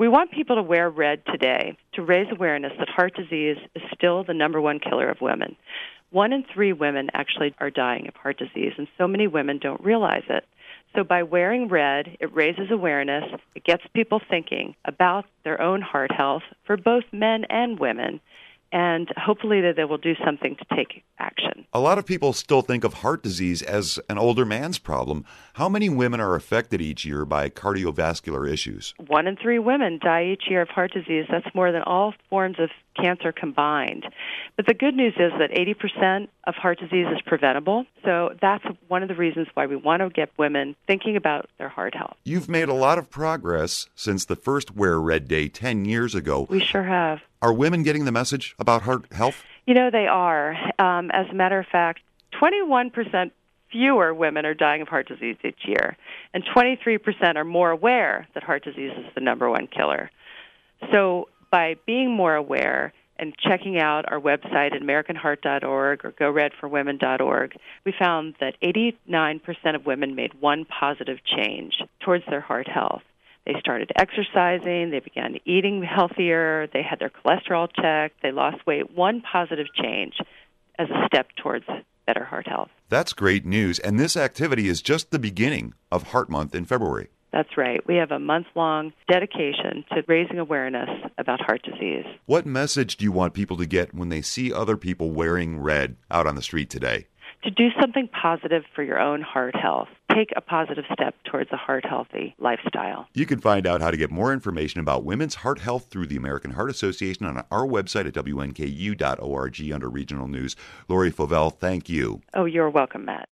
We want people to wear red today to raise awareness that heart disease is still the number one killer of women. 1 in 3 women actually are dying of heart disease, and so many women don't realize it. So by wearing red, it raises awareness, it gets people thinking about their own heart health for both men and women, and hopefully that they will do something to take action. A lot of people still think of heart disease as an older man's problem. How many women are affected each year by cardiovascular issues? 1 in 3 women die each year of heart disease. That's more than all forms of cancer combined. But the good news is that 80% of heart disease is preventable. So that's one of the reasons why we want to get women thinking about their heart health. You've made a lot of progress since the first Wear Red Day 10 years ago. We sure have. Are women getting the message about heart health? You know, they are. As a matter of fact, 21% fewer women are dying of heart disease each year, and 23% are more aware that heart disease is the number one killer. So by being more aware and checking out our website at AmericanHeart.org or GoRedForWomen.org, we found that 89% of women made one positive change towards their heart health. They started exercising, they began eating healthier, they had their cholesterol checked, they lost weight. One positive change as a step towards better heart health. That's great news, and this activity is just the beginning of Heart Month in February. That's right. We have a month-long dedication to raising awareness about heart disease. What message do you want people to get when they see other people wearing red out on the street today? To do something positive for your own heart health. Take a positive step towards a heart-healthy lifestyle. You can find out how to get more information about women's heart health through the American Heart Association on our website at WNKU.org under Regional News. Lori Fovell, thank you. Oh, you're welcome, Matt.